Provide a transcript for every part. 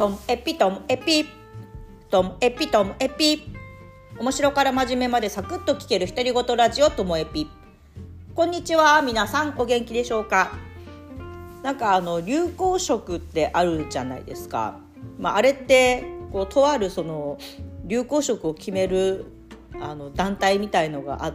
トムエピトムエピトムエピトムエピ、面白から真面目までサクッと聞ける独り言ラジオともエピ。こんにちは、皆さんお元気でしょうか。なんか流行色ってあるじゃないですか。あれってとあるその流行色を決める団体みたいのがあって、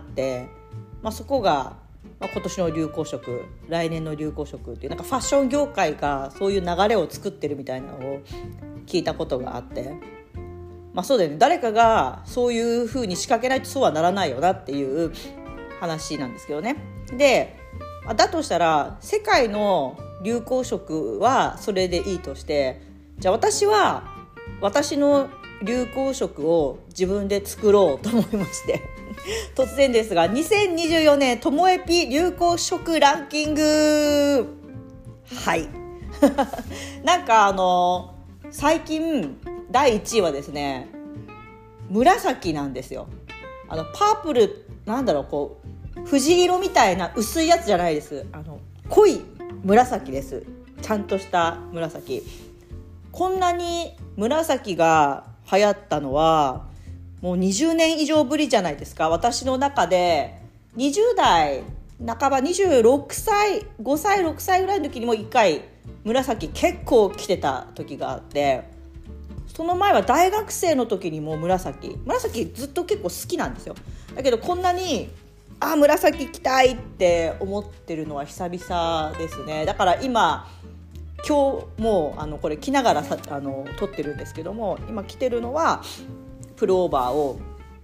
そこが、今年の流行色、来年の流行色っていうなんかファッション業界がそういう流れを作ってるみたいなのを聞いたことがあって、そうだよね、誰かがそういう風に仕掛けないとそうはならないよなっていう話なんですけどね。で、だとしたら世界の流行色はそれでいいとして、じゃあ私は私の流行色を自分で作ろうと思いまして突然ですが、2024年ともえぴ流行色ランキング、はいなんか最近第1位はですね、紫なんですよ。パープル、藤色みたいな薄いやつじゃないです。濃い紫です。ちゃんとした紫。こんなに紫が流行ったのはもう20年以上ぶりじゃないですか。私の中で20代半ば、26歳5歳6歳ぐらいの時にも1回紫結構着てた時があって、その前は大学生の時にも紫ずっと結構好きなんですよ。だけどこんなに紫着たいって思ってるのは久々ですね。だから今日もこれ着ながら撮ってるんですけども、今着てるのはプルオーバーを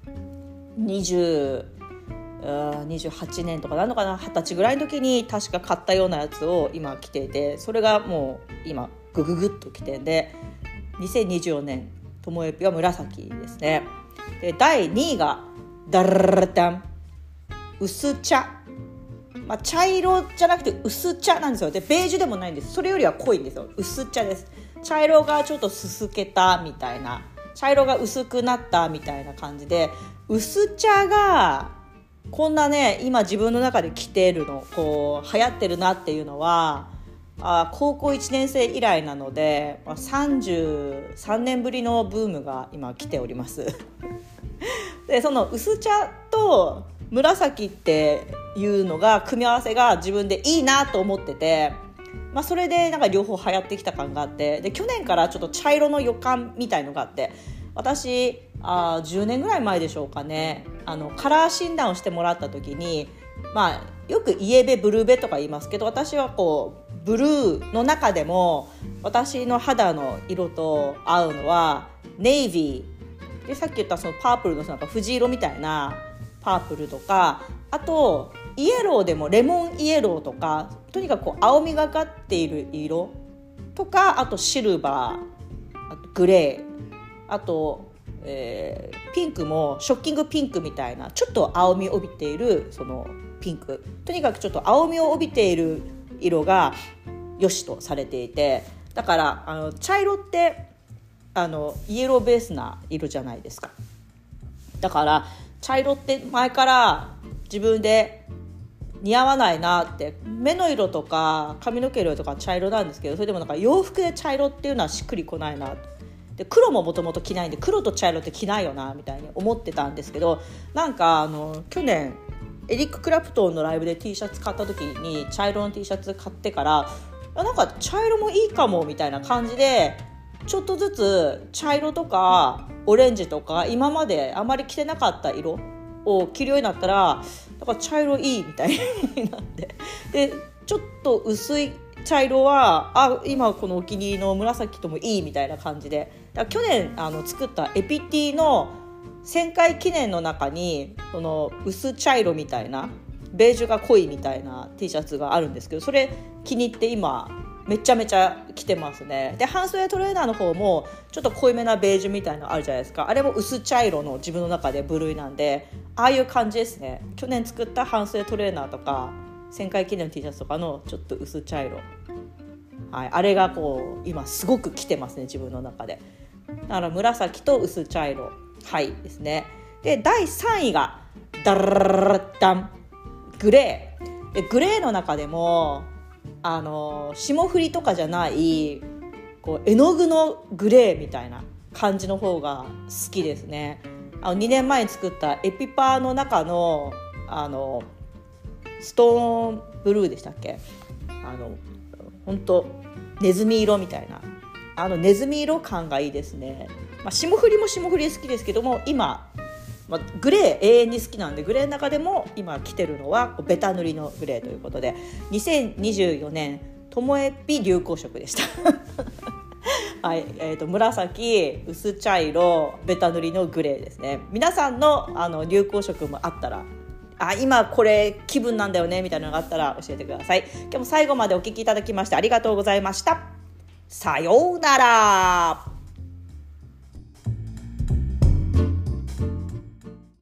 28年とかなのかな、20歳ぐらいの時に確か買ったようなやつを今着ていて、それがもう今グググッと着てんで、2024年ともえぴは紫ですね。で第2位がダラダン薄茶、茶色じゃなくて薄茶なんですよ。でベージュでもないんです。それよりは濃いんですよ。薄茶です。茶色がちょっとすすけたみたいな、茶色が薄くなったみたいな感じで、薄茶がこんなね今自分の中で着てるの流行ってるなっていうのは高校1年生以来なので、33年ぶりのブームが今来ておりますでその薄茶と紫っていうのが組み合わせが自分でいいなと思ってて、それでなんか両方流行ってきた感があって、で去年からちょっと茶色の予感みたいのがあって、私10年ぐらい前でしょうかね、カラー診断をしてもらった時に、よくイエベブルベとか言いますけど、私はブルーの中でも私の肌の色と合うのはネイビーで、さっき言ったそのパープルのなんか藤色みたいなパープルとか、あとイエローでもレモンイエローとか、とにかく青みがかっている色とか、あとシルバー、あとグレー、あと、ピンクもショッキングピンクみたいなちょっと青みを帯びているそのピンク、とにかくちょっと青みを帯びている色が良しとされていて、だから茶色ってイエローベースな色じゃないですか。だから茶色って前から自分で似合わないなって、目の色とか髪の毛色とか茶色なんですけど、それでもなんか洋服で茶色っていうのはしっくりこないな、で黒ももともと着ないんで黒と茶色って着ないよなみたいに思ってたんですけど、なんか去年エリック・クラプトンのライブで T シャツ買った時に茶色の T シャツ買ってから、なんか茶色もいいかもみたいな感じで、ちょっとずつ茶色とかオレンジとか今まであまり着てなかった色を着るようになったら、だから茶色いいみたいになって、でちょっと薄い茶色は今このお気に入りの紫ともいいみたいな感じで、だから去年作ったエピティの1000回記念の中にその薄茶色みたいなベージュが濃いみたいな T シャツがあるんですけど、それ気に入って今めちゃめちゃ着てますね。で半袖トレーナーの方もちょっと濃いめなベージュみたいなのあるじゃないですか。あれも薄茶色の自分の中で部類なんで、ああいう感じですね。去年作った半袖トレーナーとか1000回記念の T シャツとかのちょっと薄茶色、あれが今すごく着てますね自分の中で。だから紫と薄茶色ですね。で第3位がダラダングレーで、グレーの中でも霜降りとかじゃないこう絵の具のグレーみたいな感じの方が好きですね。2年前に作ったエピパーの中のストーンブルーでしたっけ、ほんとネズミ色みたいなネズミ色感がいいですね。霜降りも霜降り好きですけども、今、グレー永遠に好きなんで、グレーの中でも今着てるのはベタ塗りのグレーということで、2024年ともえぴ流行色でしたはい、紫、薄茶色、ベタ塗りのグレーですね。皆さんの流行色もあったら、今これ気分なんだよねみたいなのがあったら教えてください。今日も最後までお聞きいただきましてありがとうございました。さようなら。